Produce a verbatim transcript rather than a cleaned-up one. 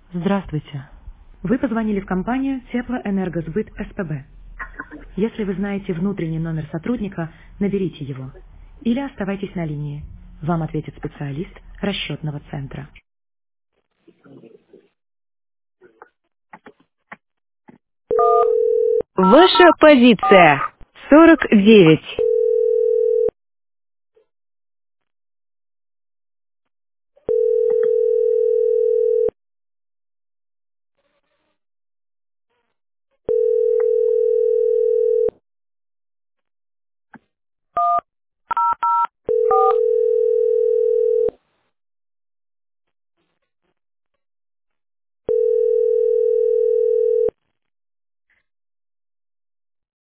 Здравствуйте. Вы позвонили в компанию Теплоэнергосбыт СПБ. Если вы знаете внутренний номер сотрудника, наберите его. Или оставайтесь на линии. Вам ответит специалист расчетного центра. Ваша позиция сорок девять.